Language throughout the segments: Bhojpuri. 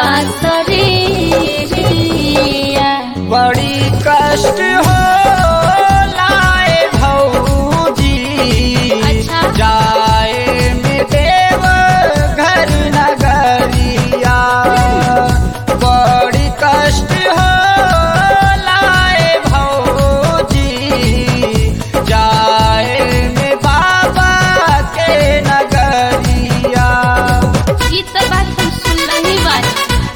बांसुरी बड़ी कष्ट हो लाए भौजी। अच्छा। जाए में देव घर नगरिया बड़ी कष्ट हो लाए भौजी। जाए में बाबा के नगरिया। ये तो बात हम सुन रही बात।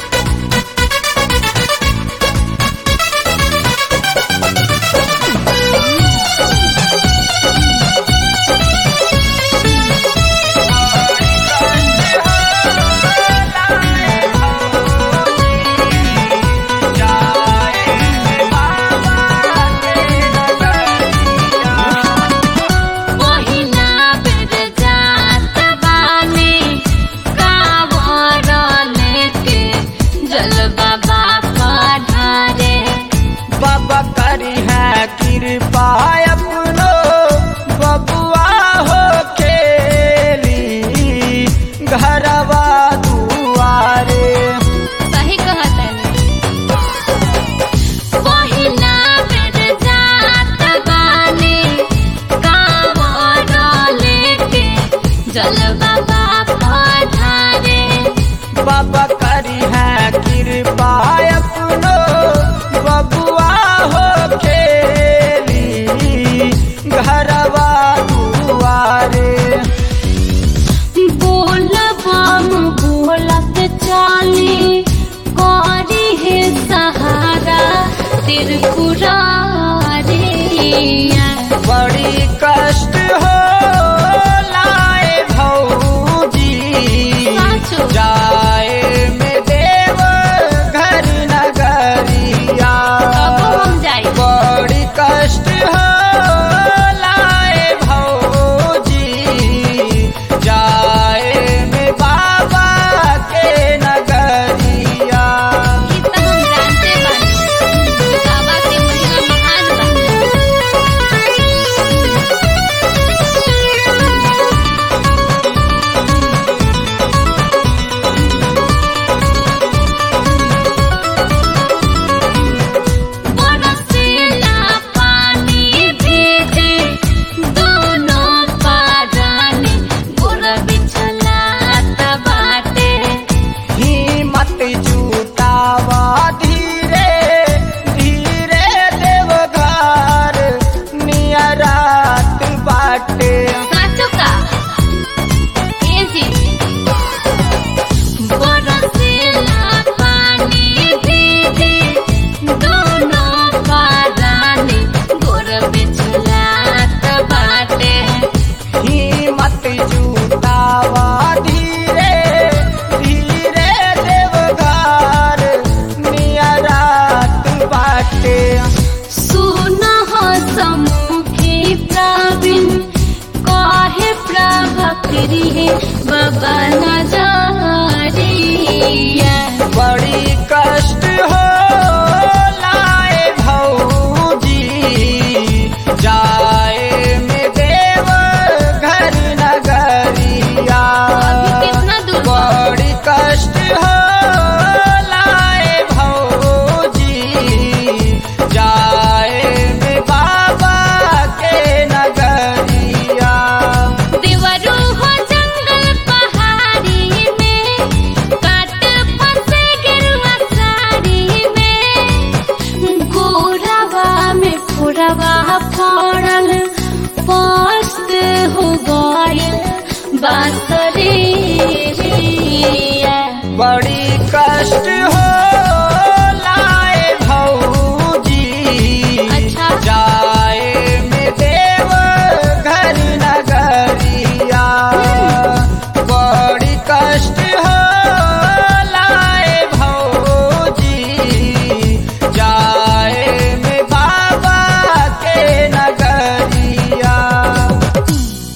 बाबा करी है कृपा अपनो बबुआ हो खेली घरवा दुआरे। सही कहत है। पहिला बेर जात बानी कांवर लेके जल बाबा पधारे। बाबा करी है कृपा अपनो बबुआ हो खेली घरवा दुआरे। बोलबम बोलत चाली करी है सहारा त्रिपुरारी। बड़ी कष्ट हो लाए भौजी। साचो। जाए में देव घर नगरिया अब हम जाई। बड़ी कष्ट हो लाए भौजी। जाए में बाबा के नगरिया। ई त हम जानते बानी बाबा के महिमा महान बरसेला पानी भेजे दोनों पारानी गोर बिछलात बाटे। हिम्मत जुटावा धीरे धीरे देव घर नियरात बाटे। साचो का ए जी। बरसेला पानी भेजे दोनों पारानी गोर बिछलात बाटे। हिम्मत जुटावा धीरे धीरे देव घर नियरात बाटे। सुनह समुखी प्रवीण कहे प्रभक्ति है बाबा नजरिया। बड़ी कष्ट हो लाए भौजी। जाए में देव घर नगरिया अभी कितना दूर बा? बड़ी कष्ट हो लाए भौजी। जाए में बाबा के नगरिया। देवरू हो जंगल पहाड़ी में काट फंसे गिरुआ साड़ी में। गोरवा में फुरवा पड़ल पस्त हो गइल बांसुरी। बड़ी कष्ट हो